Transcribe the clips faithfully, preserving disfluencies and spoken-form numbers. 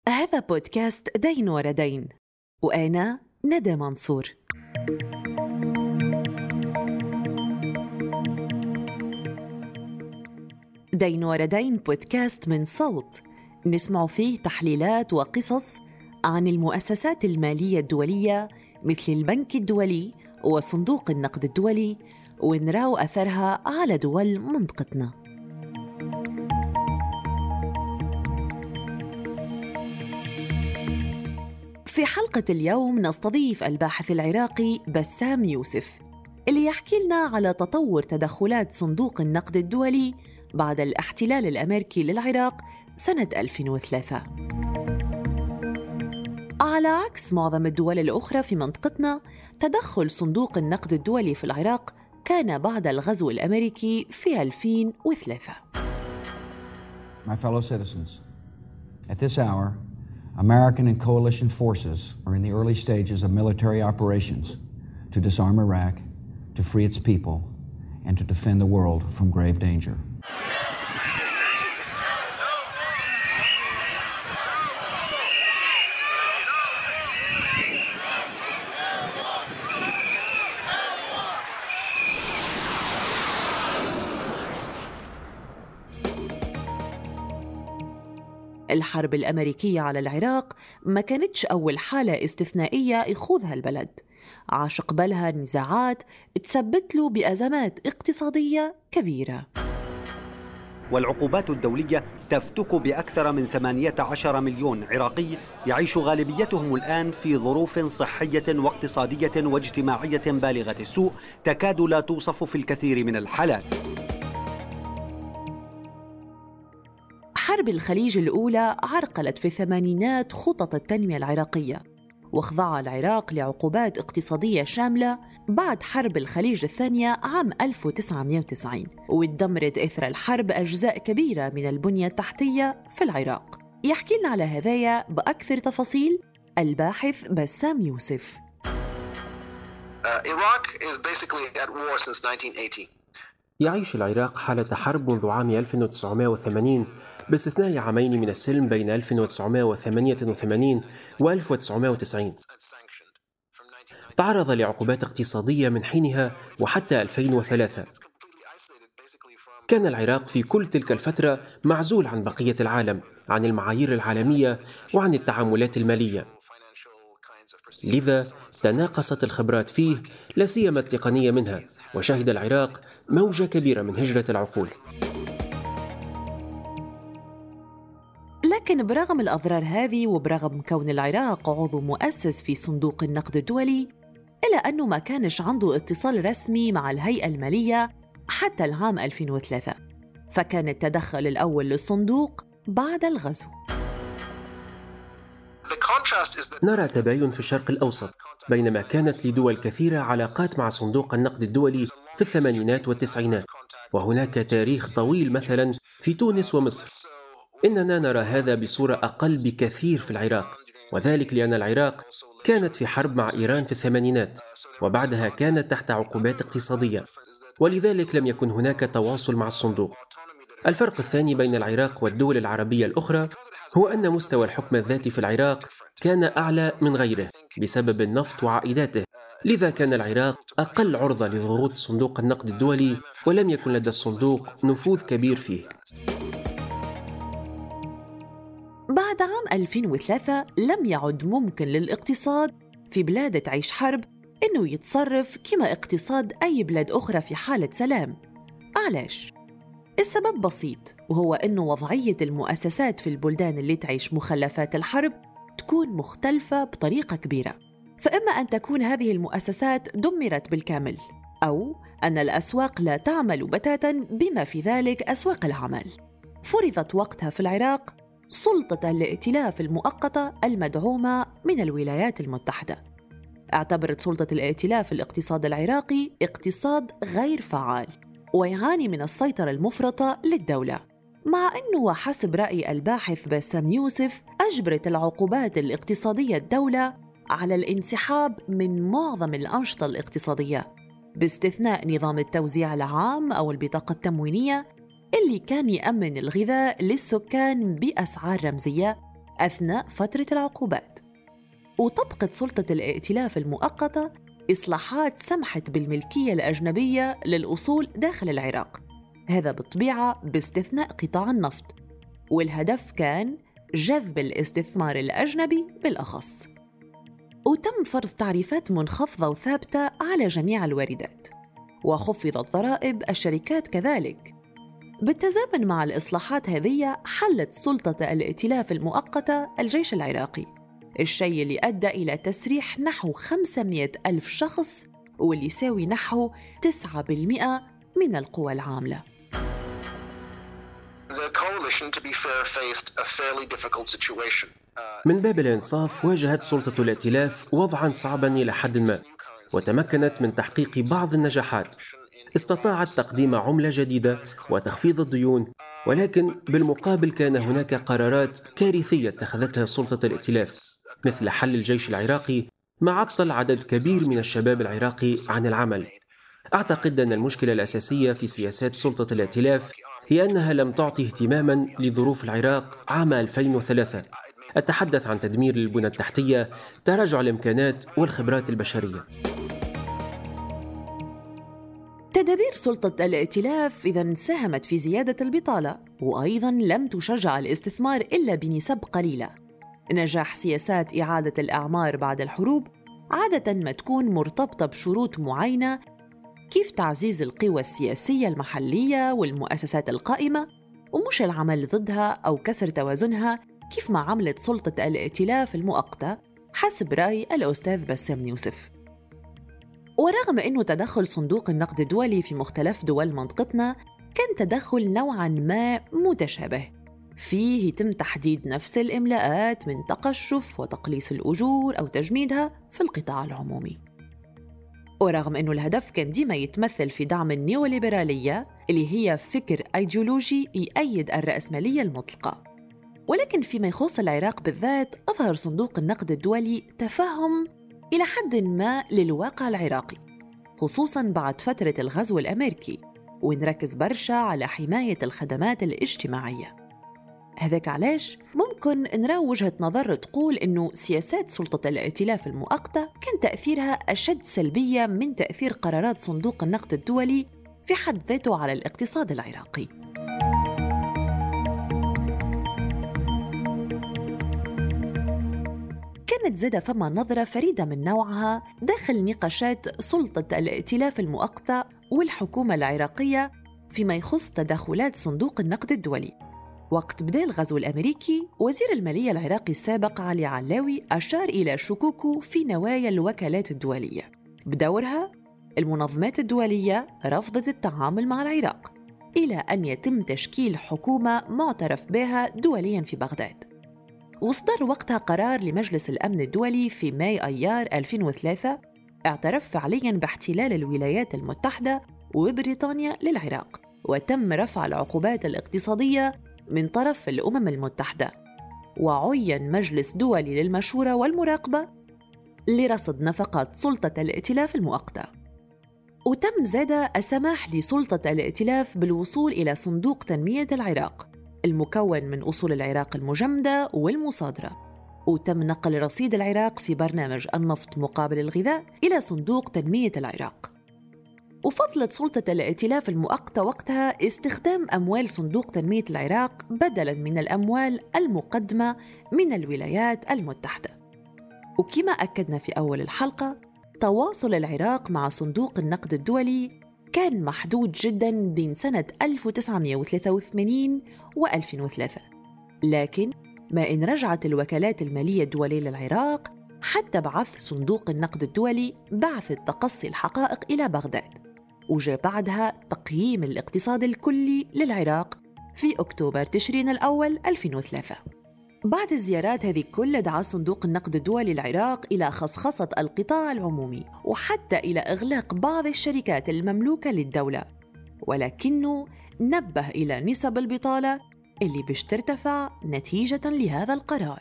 هذا بودكاست دين ورا دين، وأنا ندى منصور. دين ورا دين بودكاست من صوت نسمع فيه تحليلات وقصص عن المؤسسات المالية الدولية مثل البنك الدولي وصندوق النقد الدولي، ونراو أثرها على دول منطقتنا. في حلقة اليوم نستضيف الباحث العراقي بسام يوسف اللي يحكي لنا على تطور تدخلات صندوق النقد الدولي بعد الاحتلال الأمريكي للعراق سنة ألفين وثلاثة. على عكس معظم الدول الأخرى في منطقتنا، تدخل صندوق النقد الدولي في العراق كان بعد الغزو الأمريكي في ألفين وثلاثة. My fellow citizens, at this hour, American and coalition forces are in the early stages of military operations to disarm Iraq, to free its people, and to defend the world from grave danger. الحرب الأمريكية على العراق ما كانتش أول حالة استثنائية يخوضها البلد، عاش قبلها نزاعات تسبت له بأزمات اقتصادية كبيرة. والعقوبات الدولية تفتك بأكثر من ثمانية عشر مليون عراقي يعيش غالبيتهم الآن في ظروف صحية واقتصادية واجتماعية بالغة السوء تكاد لا توصف في الكثير من الحالات. حرب الخليج الأولى عرقلت في الثمانينات خطط التنمية العراقية، وخضع العراق لعقوبات اقتصادية شاملة بعد حرب الخليج الثانية عام ألف وتسعمائة وتسعين، وتدمرت إثر الحرب أجزاء كبيرة من البنية التحتية في العراق. يحكي لنا على هذايا بأكثر تفاصيل الباحث بسام يوسف. يعيش العراق حالة حرب منذ عام ألف وتسعمائة وثمانين، باستثناء عامين من السلم بين ألف وتسعمائة وثمانية وثمانين و ألف وتسعمائة وتسعين. تعرض لعقوبات اقتصادية من حينها وحتى ألفين وثلاثة. كان العراق في كل تلك الفترة معزول عن بقية العالم، عن المعايير العالمية وعن التعاملات المالية، لذا تناقصت الخبرات فيه، لا سيما التقنية منها، وشهد العراق موجة كبيرة من هجرة العقول. لكن برغم الأضرار هذه، وبرغم كون العراق عضو مؤسس في صندوق النقد الدولي، إلا أنه ما كانش عنده اتصال رسمي مع الهيئة المالية حتى العام ألفين وثلاثة، فكان التدخل الأول للصندوق بعد الغزو. نرى تباين في الشرق الأوسط، بينما كانت لدول كثيرة علاقات مع صندوق النقد الدولي في الثمانينات والتسعينات، وهناك تاريخ طويل مثلا في تونس ومصر. إننا نرى هذا بصورة أقل بكثير في العراق، وذلك لأن العراق كانت في حرب مع إيران في الثمانينات، وبعدها كانت تحت عقوبات اقتصادية، ولذلك لم يكن هناك تواصل مع الصندوق. الفرق الثاني بين العراق والدول العربية الأخرى هو أن مستوى الحكم الذاتي في العراق كان أعلى من غيره بسبب النفط وعائداته، لذا كان العراق أقل عرضة لضغوط صندوق النقد الدولي، ولم يكن لدى الصندوق نفوذ كبير فيه. بعد عام ألفين وثلاثة لم يعد ممكن للاقتصاد في بلاد تعيش حرب إنه يتصرف كما اقتصاد أي بلاد أخرى في حالة سلام. علاش؟ السبب بسيط، وهو إنه وضعية المؤسسات في البلدان اللي تعيش مخلفات الحرب تكون مختلفة بطريقة كبيرة، فإما أن تكون هذه المؤسسات دمرت بالكامل، أو أن الأسواق لا تعمل بتاتا، بما في ذلك أسواق العمل. فرضت وقتها في العراق سلطة الائتلاف المؤقتة المدعومة من الولايات المتحدة. اعتبرت سلطة الائتلاف الاقتصاد العراقي اقتصاد غير فعال ويعاني من السيطرة المفرطة للدولة، مع أنه وحسب رأي الباحث بسام يوسف أجبرت العقوبات الاقتصادية الدولة على الانسحاب من معظم الأنشطة الاقتصادية، باستثناء نظام التوزيع العام أو البطاقة التموينية اللي كان يأمن الغذاء للسكان بأسعار رمزية أثناء فترة العقوبات. وطبقت سلطة الائتلاف المؤقتة إصلاحات سمحت بالملكية الأجنبية للأصول داخل العراق، هذا بالطبيعة باستثناء قطاع النفط، والهدف كان جذب الاستثمار الأجنبي بالأخص. وتم فرض تعريفات منخفضة وثابتة على جميع الواردات، وخفضت ضرائب الشركات كذلك. بالتزامن مع الإصلاحات هذه حلت سلطة الائتلاف المؤقتة الجيش العراقي، الشيء اللي أدى إلى تسريح نحو خمسمائة ألف شخص، واللي يساوي نحو تسعة بالمئة من القوى العاملة. من باب الإنصاف واجهت سلطة الائتلاف وضعاً صعباً إلى حد ما، وتمكنت من تحقيق بعض النجاحات. استطاعت تقديم عملة جديدة وتخفيض الديون، ولكن بالمقابل كان هناك قرارات كارثية اتخذتها سلطة الائتلاف، مثل حل الجيش العراقي ما عطل عدد كبير من الشباب العراقي عن العمل. أعتقد أن المشكلة الأساسية في سياسات سلطة الائتلاف هي أنها لم تعطي اهتماماً لظروف العراق عام ألفين وثلاثة. أتحدث عن تدمير البنى التحتية، تراجع الإمكانات والخبرات البشرية. تدابير سلطة الائتلاف إذن ساهمت في زيادة البطالة، وأيضاً لم تشجع الاستثمار إلا بنسب قليلة. نجاح سياسات إعادة الأعمار بعد الحروب عادة ما تكون مرتبطة بشروط معينة، كيف تعزيز القوى السياسية المحلية والمؤسسات القائمة، ومش العمل ضدها أو كسر توازنها كيف ما عملت سلطة الائتلاف المؤقتة حسب رأي الأستاذ بسام يوسف. ورغم أنه تدخل صندوق النقد الدولي في مختلف دول منطقتنا كان تدخل نوعاً ما متشابه، فيه يتم تحديد نفس الإملاءات من تقشف وتقليص الأجور أو تجميدها في القطاع العمومي. ورغم أنه الهدف كان ديما يتمثل في دعم النيوليبرالية اللي هي فكر أيديولوجي يؤيد الرأسمالية المطلقة، ولكن فيما يخص العراق بالذات أظهر صندوق النقد الدولي تفهم إلى حد ما للواقع العراقي، خصوصاً بعد فترة الغزو الأمريكي، ونركز برشا على حماية الخدمات الاجتماعية. هذاك علاش ممكن نراو وجهة نظر تقول إنه سياسات سلطة الائتلاف المؤقتة كان تأثيرها أشد سلبية من تأثير قرارات صندوق النقد الدولي في حد ذاته على الاقتصاد العراقي. كانت زادة فما نظرة فريدة من نوعها داخل نقاشات سلطة الائتلاف المؤقتة والحكومة العراقية فيما يخص تدخلات صندوق النقد الدولي. وقت بدأ الغزو الأمريكي، وزير المالية العراقي السابق علي علاوي أشار إلى شكوكه في نوايا الوكالات الدولية. بدورها المنظمات الدولية رفضت التعامل مع العراق إلى أن يتم تشكيل حكومة معترف بها دولياً في بغداد. وصدر وقتها قرار لمجلس الأمن الدولي في ماي أيار ألفين وثلاثة اعترف فعلياً باحتلال الولايات المتحدة وبريطانيا للعراق، وتم رفع العقوبات الاقتصادية من طرف الأمم المتحدة، وعين مجلس دولي للمشورة والمراقبة لرصد نفقات سلطة الائتلاف المؤقتة. وتم زاد السماح لسلطة الائتلاف بالوصول إلى صندوق تنمية العراق المكون من أصول العراق المجمدة والمصادرة، وتم نقل رصيد العراق في برنامج النفط مقابل الغذاء إلى صندوق تنمية العراق. وفضلت سلطة الائتلاف المؤقتة وقتها استخدام أموال صندوق تنمية العراق بدلاً من الأموال المقدمة من الولايات المتحدة. وكما أكدنا في أول الحلقة، تواصل العراق مع صندوق النقد الدولي كان محدود جداً بين سنة ألف وتسعمائة وثلاثة وثمانين وألفين وثلاثة، لكن ما إن رجعت الوكالات المالية الدولية للعراق حتى بعث صندوق النقد الدولي بعث تقصي الحقائق إلى بغداد، وجاء بعدها تقييم الاقتصاد الكلي للعراق في أكتوبر تشرين الأول ألفين وثلاثة. بعد الزيارات هذه كلها دعا صندوق النقد الدولي للعراق إلى خصخصة القطاع العمومي وحتى إلى إغلاق بعض الشركات المملوكة للدولة، ولكنه نبه إلى نسب البطالة اللي باش ترتفع نتيجة لهذا القرار.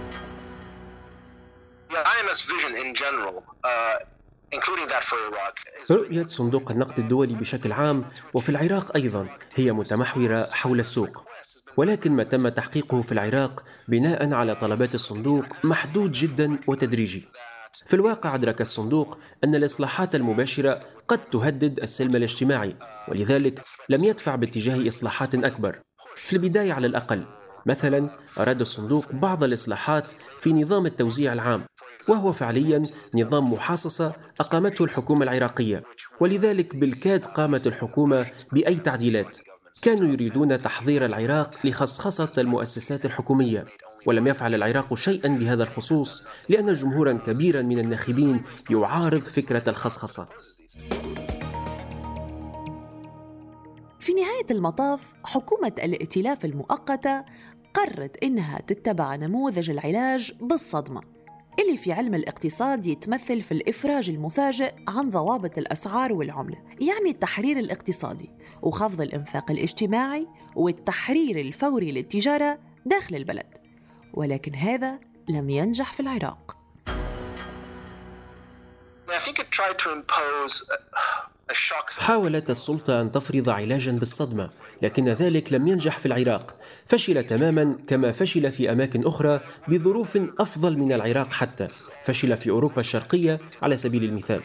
رؤية صندوق النقد الدولي بشكل عام وفي العراق أيضاً هي متمحورة حول السوق. ولكن ما تم تحقيقه في العراق بناء على طلبات الصندوق محدود جدا وتدريجي. في الواقع أدرك الصندوق أن الإصلاحات المباشرة قد تهدد السلم الاجتماعي، ولذلك لم يدفع باتجاه إصلاحات أكبر في البداية على الأقل. مثلا أراد الصندوق بعض الإصلاحات في نظام التوزيع العام، وهو فعليا نظام محاصصة أقامته الحكومة العراقية، ولذلك بالكاد قامت الحكومة بأي تعديلات. كانوا يريدون تحضير العراق لخصخصة المؤسسات الحكومية، ولم يفعل العراق شيئا بهذا الخصوص لأن جمهورا كبيرا من الناخبين يعارض فكرة الخصخصة. في نهاية المطاف حكومة الائتلاف المؤقتة قررت إنها تتبع نموذج العلاج بالصدمة اللي في علم الاقتصاد يتمثل في الإفراج المفاجئ عن ضوابط الأسعار والعملة، يعني التحرير الاقتصادي وخفض الإنفاق الاجتماعي والتحرير الفوري للتجارة داخل البلد. ولكن هذا لم ينجح في العراق. حاولت السلطة أن تفرض علاجاً بالصدمة، لكن ذلك لم ينجح في العراق. فشل تماماً كما فشل في أماكن أخرى بظروف أفضل من العراق، حتى فشل في أوروبا الشرقية على سبيل المثال.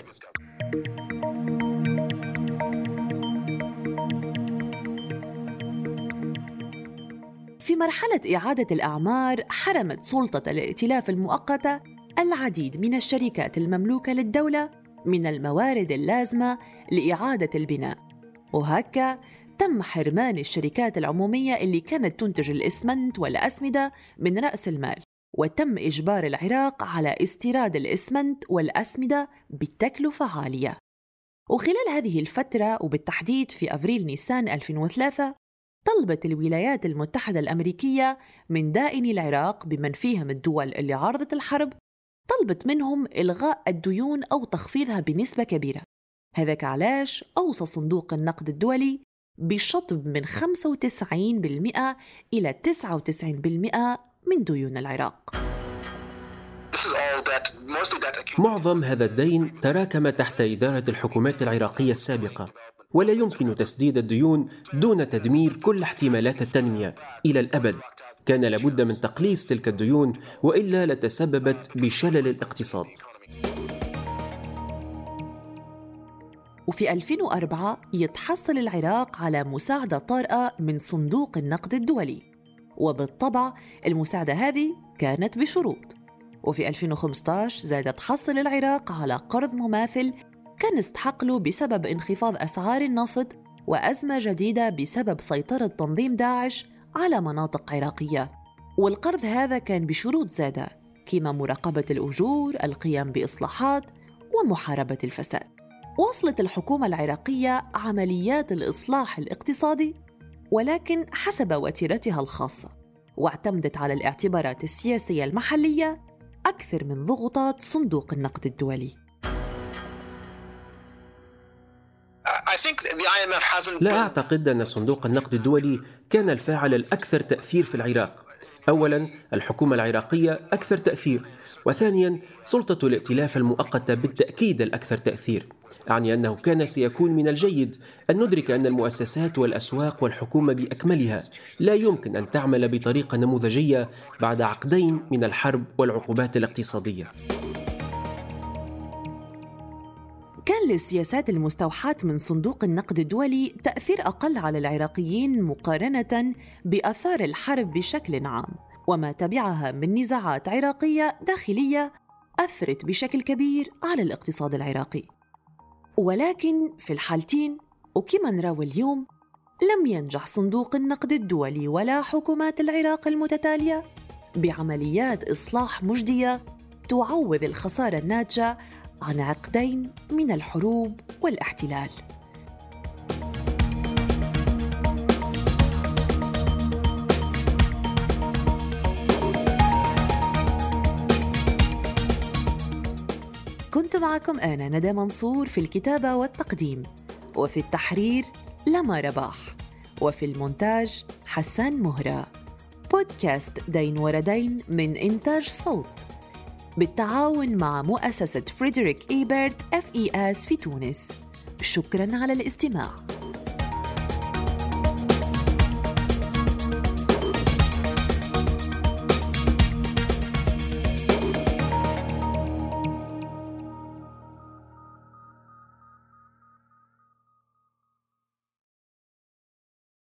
في مرحلة إعادة الأعمار حرمت سلطة الائتلاف المؤقتة العديد من الشركات المملوكة للدولة من الموارد اللازمة لإعادة البناء، وهكذا تم حرمان الشركات العمومية اللي كانت تنتج الإسمنت والأسمدة من رأس المال، وتم إجبار العراق على استيراد الإسمنت والأسمدة بتكلفة عالية. وخلال هذه الفترة وبالتحديد في أبريل نيسان ألفين وثلاثة طلبت الولايات المتحدة الأمريكية من دائني العراق بمن فيهم الدول اللي عارضت الحرب، طلبت منهم إلغاء الديون أو تخفيضها بنسبة كبيرة. هذاك علاش أوصى صندوق النقد الدولي بشطب من خمسة وتسعين بالمئة إلى تسعة وتسعين بالمئة من ديون العراق. معظم هذا الدين تراكم تحت إدارة الحكومات العراقية السابقة، ولا يمكن تسديد الديون دون تدمير كل احتمالات التنمية إلى الأبد. كان لابد من تقليص تلك الديون، وإلا لتسببت بشلل الاقتصاد. وفي ألفين وأربعة يتحصل العراق على مساعدة طارئة من صندوق النقد الدولي، وبالطبع المساعدة هذه كانت بشروط. وفي ألفين وخمسة عشر زاد تحصل العراق على قرض مماثل كان استحق له بسبب انخفاض أسعار النفط وأزمة جديدة بسبب سيطرة تنظيم داعش على مناطق عراقية. والقرض هذا كان بشروط زادة كما مراقبة الأجور، القيام بإصلاحات، ومحاربة الفساد. واصلت الحكومة العراقية عمليات الإصلاح الاقتصادي ولكن حسب وتيرتها الخاصة، واعتمدت على الاعتبارات السياسية المحلية أكثر من ضغوطات صندوق النقد الدولي. لا أعتقد أن صندوق النقد الدولي كان الفاعل الأكثر تأثير في العراق. أولاً، الحكومة العراقية أكثر تأثير، وثانياً سلطة الائتلاف المؤقتة بالتأكيد الأكثر تأثير. أعني أنه كان سيكون من الجيد أن ندرك أن المؤسسات والأسواق والحكومة بأكملها لا يمكن أن تعمل بطريقة نموذجية بعد عقدين من الحرب والعقوبات الاقتصادية. كان للسياسات المستوحاة من صندوق النقد الدولي تأثير أقل على العراقيين مقارنة بآثار الحرب بشكل عام، وما تبعها من نزاعات عراقية داخلية أثرت بشكل كبير على الاقتصاد العراقي. ولكن في الحالتين وكما نراوي اليوم لم ينجح صندوق النقد الدولي ولا حكومات العراق المتتالية بعمليات إصلاح مجدية تعوض الخسارة الناتجة عن عقدين من الحروب والاحتلال. كنت معكم أنا ندى منصور في الكتابة والتقديم، وفي التحرير لما رباح، وفي المونتاج حسان مهرة. بودكاست دين ورا دين من إنتاج صوت بالتعاون مع مؤسسة فريدريك إيبرت إف إي إس في تونس. شكراً على الاستماع.